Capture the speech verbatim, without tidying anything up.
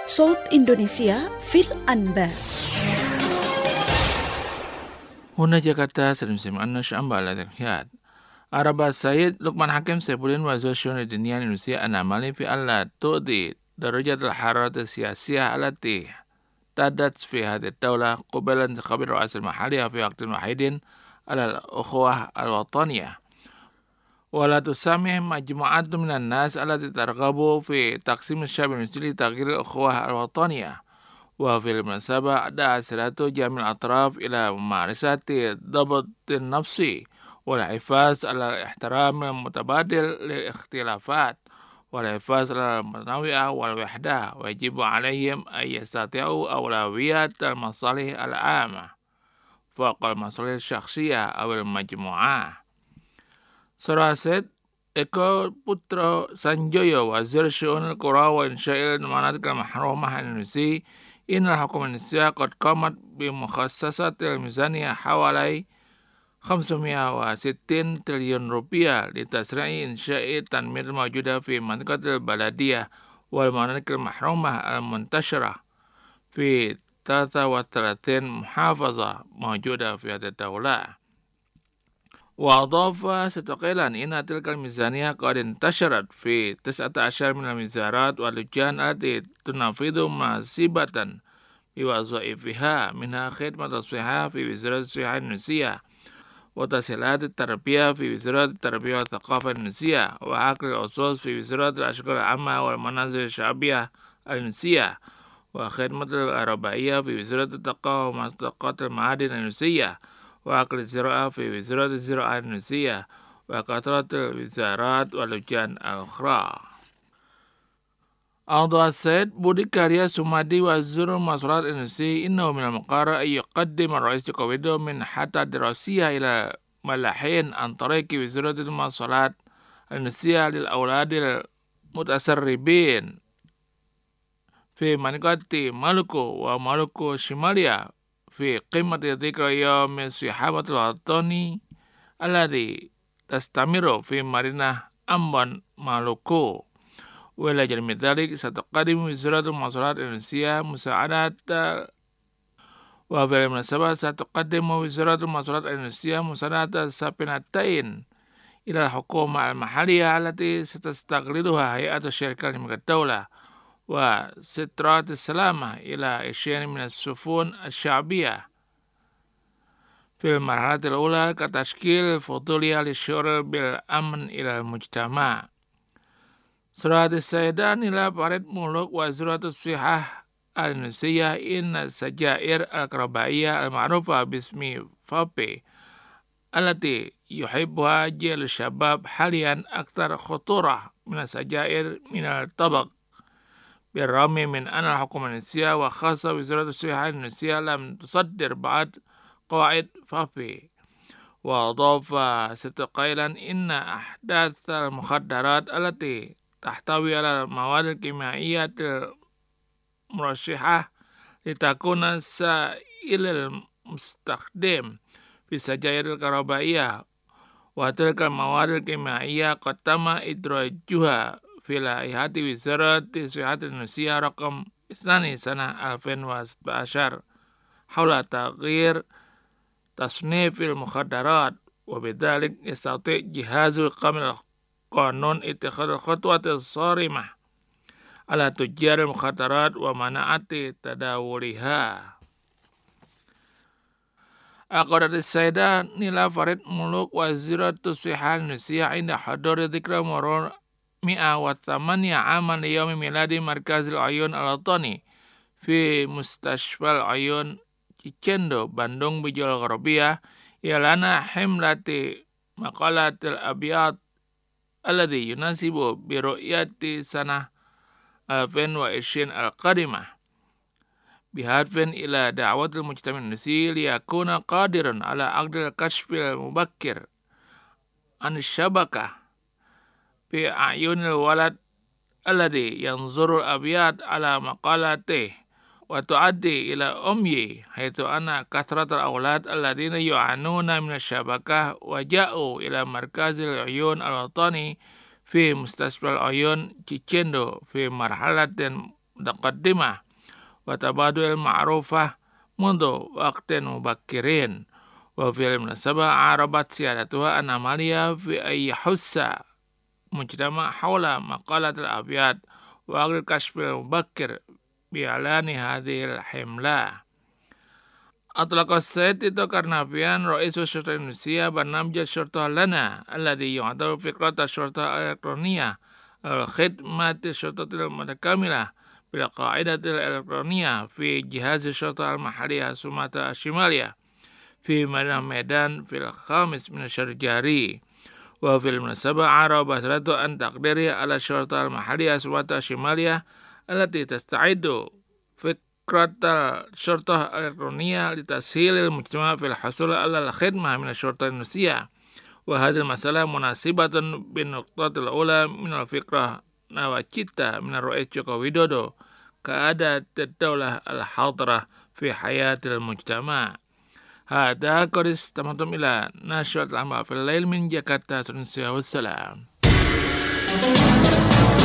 صوت إندونيسيا في الأنباء. هنا جاكرتا سلم أنه شعب على الرياض. عرب السيد لقمان حكيم سيبولين وزير الشؤون الدينية الإندونيسية أن عملي في ألا تؤدي درجة الحرارة السياسية التي تحدث في هذه الدولة قبل انتخاب الرئاسة المحلية في وقت واحد على الأخوة الوطنية، ولا تسامح مجموعة من الناس التي ترغب في تقسيم الشعب الإندونيسي لتغيير الأخوة الوطنية. وفي المناسبة دعا سيادة جميع الأطراف إلى ممارسة الضبط النفسي والحفاظ على الاحترام المتبادل للاختلافات والحفاظ على التنوع والوحدة، ويجب عليهم أن يستطيعوا أولوية المصالح العامة فوق المصالح الشخصية أو المجموعة. سراسد Eko Putro Sanjoyo, Wazir Syu'un Al-Qura wa Insya'il Manat Al-Mahrumah Indonesia, Innal Hukum Indonesia qad qamat bi mukhassasatil mizaniyah hawalai khamsumiyah wa sittin triliun rupiah li tasri'i insya'i tanmir mawjuda fi mantiqatil baladiyah wal manatiqil mahrumah al-muntashirah fi thalatha wa thalathin muhafazah mawjuda fi hadhihi ad-dawlah. وأضاف ستقيلا إن تلك الميزانية قد انتشرت في تسعة عشر من المزارات واللجان التي تنفذ مناسبة بوظائفها، منها خدمة الصحة في وزارة الصحة الإندونيسية، وتسهيلات التربية في وزارة التربية والثقافة الإندونيسية، وعقل الأصوات في وزارة الأشغال العامة والمنازل الشعبية الإندونيسية، وخدمة الكهربائية في وزارة الطاقة ومحطات المعادن الإندونيسية، وعقل الزراعة في وزارة الزراعة الإندونيسية، وكثرة الوزارات واللجان الأخرى. أوضح السيد بودي كاريا سومادي وزير المواصلات الإندونيسي إنه من المقرر أن يقدم الرئيس جوكو ويدو منحة دراسية إلى ملاحين عن طريق وزارة المواصلات الإندونيسية للأولاد المتسربين في منطقة مالوكو ومالوكو الشمالية في قمة ذكرى يوم الصحافة الوطني الذي تستمر في مدينة أمبان مالوكو. وإلى جانب ذلك ستقدم وزارة المواصلات الإندونيسية مساعدة وفي المناسبة ستقدم وزارة المواصلات الإندونيسية مساعدة سفينتين إلى الحكومة المحلية التي ستستغلها هيئة الشركة الملكية الدولة، وسترات السلامة إلى عشرين من السفن الشعبية في المرحلة الأولى كتشكيل فضولية للشعور بالأمن إلى المجتمع. سرعة السيدان إلى فريد ملوك وزارة الصحة الإندونيسية إن السجائر الكهربائية المعروفة باسم فابي التي يحبها جيل الشباب حاليا أكثر خطورة من السجائر من الطبق، بالرغم من أن الحكومة الإندونيسية وخاصة وزارة الصحة الإندونيسية لم تصدر بعض قواعد فابي. وأضاف ستقيلا إن أحداث المخدرات التي تحتوي على المواد الكيميائية المرشحة لتكون سائل المستخدم في السجائر الكهربائية، وتلك المواد الكيميائية قد تم إدراجها في لائحة وزارة الصحة الإندونيسية رقم اثنين سنة ألفين وستة عشر حول تغيير تصنيف المخدرات، وبذلك يستطيع جهاز إقامة القانون اتخاذ الخطوة الصارمة على تجار المخدرات ومنع تداولها. أقرت السيدة نيلا فريد ملوك وزيرة الصحة الإندونيسية عند حضور ذكرى مرور مئة وثمانية عاما ليوم ميلاد مركز العيون الوطني في مستشفى العيون Cicendo Bandung Bijol Gharbiah إعلان حملة مقالة الأبيات الذي يناسب برؤية سنة ألفين وعشرين القادمة، بهدف إلى دعوة المجتمع الإندونيسي ليكون قادرا على عقد الكشف المبكر عن الشبكة في أعين الولد الذي ينظر الأبيات على مقالته وتؤدي إلى أمي، حيث أن كثرة الأولاد الذين يعانون من الشبكة وجاءوا إلى مركز العيون الوطني في مستشفى العيون تشيندو في مرحلة المتقدمة وتبادل المعروفة منذ وقت مبكر. وفي المناسبة عربت سيادتها أن عملية في أن يحث مجتمع حول مقالة الأبيض والكشف المبكر بإعلان هذه الحملة. أطلق السيد تيتو كارنافيان رئيس الشرطة الإندونيسية برنامج الشرطة لنا الذي يعتبر فكرة الشرطة الإلكترونية الخدمة الشرطة المتكاملة بالقاعدة الإلكترونية في جهاز الشرطة المحلية سوماترا الشمالية في مدينة ميدان في الخامس من الشهر الجاري. وفي المناسبة عرب بصرته أن تقديره على الشرطة المحلية سوماترا الشمالية التي تستعد فكرة الشرطة الإلكترونية لتسهيل المجتمع في الحصول على الخدمة من الشرطة الإندونيسية. وهذه المسألة مناسبة بالنقطة الأولى من الفكرة نواكيتا من الرئيس جوكو ويدودو كعادة الدولة الحاضرة في حياة المجتمع. هذا قد استمعتم إلى نشرة الأنباء في الليل من جاكرتا. والسلام.